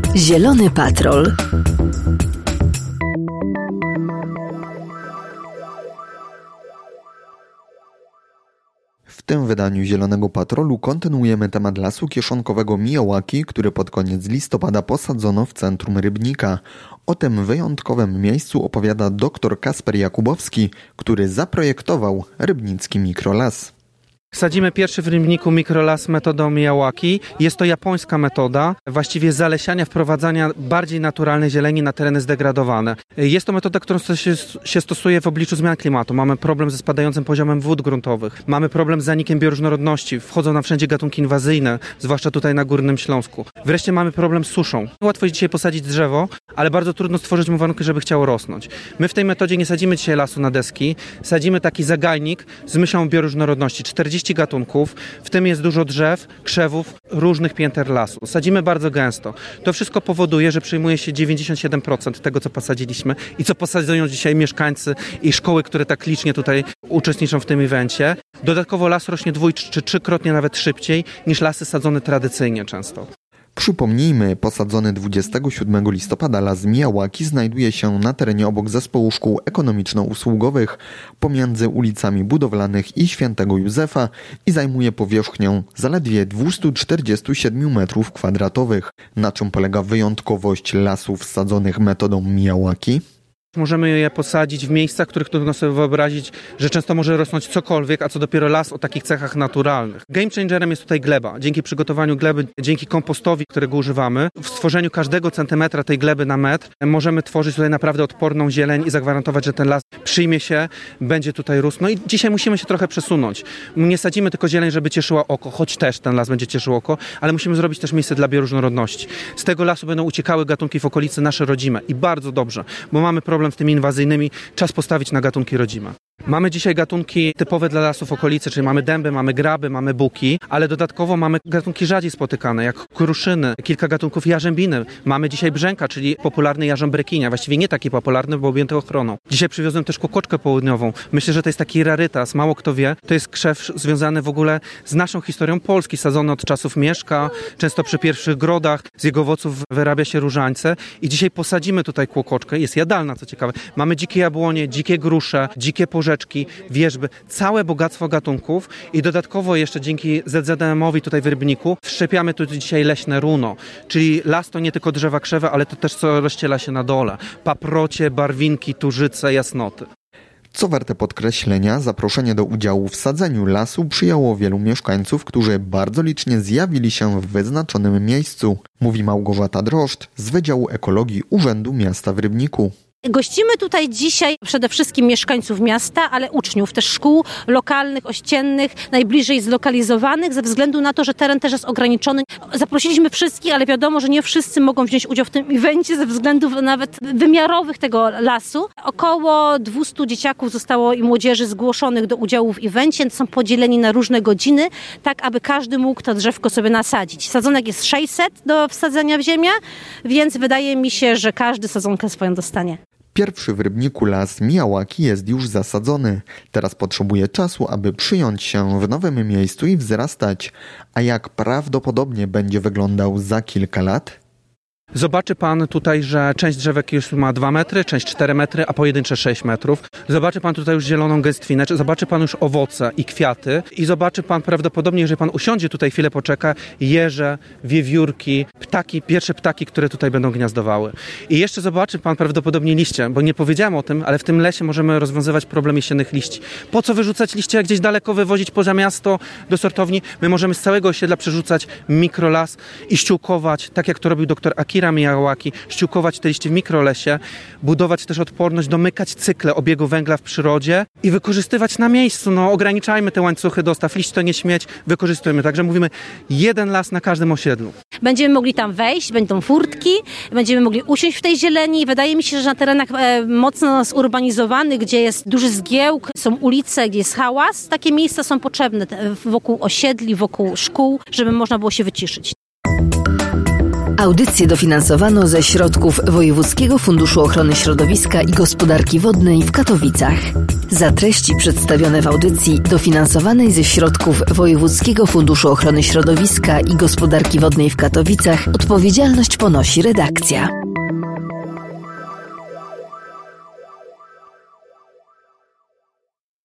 Zielony Patrol. W tym wydaniu Zielonego Patrolu kontynuujemy temat lasu kieszonkowego Miyawaki, który pod koniec listopada posadzono w centrum Rybnika. O tym wyjątkowym miejscu opowiada dr Kasper Jakubowski, który zaprojektował rybnicki mikrolas. Sadzimy pierwszy w Rybniku mikrolas metodą Miyawaki. Jest to japońska metoda, właściwie zalesiania, wprowadzania bardziej naturalnej zieleni na tereny zdegradowane. Jest to metoda, którą się stosuje w obliczu zmian klimatu. Mamy problem ze spadającym poziomem wód gruntowych. Mamy problem z zanikiem bioróżnorodności. Wchodzą nam wszędzie gatunki inwazyjne, zwłaszcza tutaj na Górnym Śląsku. Wreszcie mamy problem z suszą. Łatwo jest dzisiaj posadzić drzewo, ale bardzo trudno stworzyć mu warunki, żeby chciało rosnąć. My w tej metodzie nie sadzimy dzisiaj lasu na deski, sadzimy taki zagajnik z myślą o bioróżnorodności. 40 gatunków, w tym jest dużo drzew, krzewów, różnych pięter lasu. Sadzimy bardzo gęsto. To wszystko powoduje, że przyjmuje się 97% tego, co posadziliśmy i co posadzają dzisiaj mieszkańcy i szkoły, które tak licznie tutaj uczestniczą w tym evencie. Dodatkowo las rośnie czy trzykrotnie nawet szybciej niż lasy sadzone tradycyjnie często. Przypomnijmy, posadzony 27 listopada las Miyawaki znajduje się na terenie obok zespołu szkół ekonomiczno-usługowych pomiędzy ulicami Budowlanych i Świętego Józefa i zajmuje powierzchnię zaledwie 247 m2. Na czym polega wyjątkowość lasów sadzonych metodą Miyawaki? Możemy je posadzić w miejscach, w których trudno sobie wyobrazić, że często może rosnąć cokolwiek, a co dopiero las o takich cechach naturalnych. Game changerem jest tutaj gleba. Dzięki przygotowaniu gleby, dzięki kompostowi, którego używamy, w stworzeniu każdego centymetra tej gleby na metr możemy tworzyć tutaj naprawdę odporną zieleń i zagwarantować, że ten las przyjmie się, będzie tutaj rósł. No i dzisiaj musimy się trochę przesunąć. Nie sadzimy tylko zieleń, żeby cieszyła oko, choć też ten las będzie cieszył oko, ale musimy zrobić też miejsce dla bioróżnorodności. Z tego lasu będą uciekały gatunki w okolicy nasze rodzime i bardzo dobrze, bo mamy problem z tymi inwazyjnymi, czas postawić na gatunki rodzime. Mamy dzisiaj gatunki typowe dla lasów okolicy, czyli mamy dęby, mamy graby, mamy buki, ale dodatkowo mamy gatunki rzadziej spotykane, jak kruszyny, kilka gatunków jarzębiny. Mamy dzisiaj brzęka, czyli popularny jarząb rekinia, właściwie nie taki popularny, bo objęty ochroną. Dzisiaj przywiozłem też kłokoczkę południową. Myślę, że to jest taki rarytas, mało kto wie. To jest krzew związany w ogóle z naszą historią Polski, sadzony od czasów Mieszka, często przy pierwszych grodach. Z jego owoców wyrabia się różańce i dzisiaj posadzimy tutaj kłokoczkę. Jest jadalna, co ciekawe. Mamy dzikie jabłonie, dzikie grusze, dzikie porzeczki, wierzby, całe bogactwo gatunków i dodatkowo jeszcze dzięki ZZDM-owi tutaj w Rybniku wszczepiamy tu dzisiaj leśne runo, czyli las to nie tylko drzewa, krzewy, ale to też co rozściela się na dole. Paprocie, barwinki, turzyce, jasnoty. Co warte podkreślenia, zaproszenie do udziału w sadzeniu lasu przyjęło wielu mieszkańców, którzy bardzo licznie zjawili się w wyznaczonym miejscu, mówi Małgorzata Droszcz z Wydziału Ekologii Urzędu Miasta w Rybniku. Gościmy tutaj dzisiaj przede wszystkim mieszkańców miasta, ale uczniów też szkół lokalnych, ościennych, najbliżej zlokalizowanych, ze względu na to, że teren też jest ograniczony. Zaprosiliśmy wszystkich, ale wiadomo, że nie wszyscy mogą wziąć udział w tym evencie ze względów nawet wymiarowych tego lasu. Około 200 dzieciaków zostało i młodzieży zgłoszonych do udziału w evencie. Są podzieleni na różne godziny, tak aby każdy mógł to drzewko sobie nasadzić. Sadzonek jest 600 do wsadzenia w ziemię, więc wydaje mi się, że każdy sadzonkę swoją dostanie. Pierwszy w Rybniku las Miyawaki jest już zasadzony. Teraz potrzebuje czasu, aby przyjąć się w nowym miejscu i wzrastać. A jak prawdopodobnie będzie wyglądał za kilka lat? Zobaczy pan tutaj, że część drzewek już ma 2 metry, część 4 metry, a pojedyncze 6 metrów. Zobaczy pan tutaj już zieloną gęstwinę, zobaczy pan już owoce i kwiaty i zobaczy pan prawdopodobnie, jeżeli pan usiądzie tutaj, chwilę poczeka, jeże, wiewiórki, ptaki, pierwsze ptaki, które tutaj będą gniazdowały. I jeszcze zobaczy pan prawdopodobnie liście, bo nie powiedziałem o tym, ale w tym lesie możemy rozwiązywać problem jesiennych liści. Po co wyrzucać liście, jak gdzieś daleko wywozić poza miasto do sortowni? My możemy z całego osiedla przerzucać mikrolas i ściółkować, tak jak to robił dr Akira Miyawaki, ściółkować te liście w mikrolesie, budować też odporność, domykać cykle obiegu węgla w przyrodzie i wykorzystywać na miejscu. No, ograniczajmy te łańcuchy dostaw, liść to nie śmieć, wykorzystujemy. Także mówimy, jeden las na każdym osiedlu. Będziemy mogli tam wejść, będą furtki, będziemy mogli usiąść w tej zieleni. Wydaje mi się, że na terenach mocno zurbanizowanych, gdzie jest duży zgiełk, są ulice, gdzie jest hałas, takie miejsca są potrzebne wokół osiedli, wokół szkół, żeby można było się wyciszyć. Audycję dofinansowano ze środków Wojewódzkiego Funduszu Ochrony Środowiska i Gospodarki Wodnej w Katowicach. Za treści przedstawione w audycji dofinansowanej ze środków Wojewódzkiego Funduszu Ochrony Środowiska i Gospodarki Wodnej w Katowicach odpowiedzialność ponosi redakcja.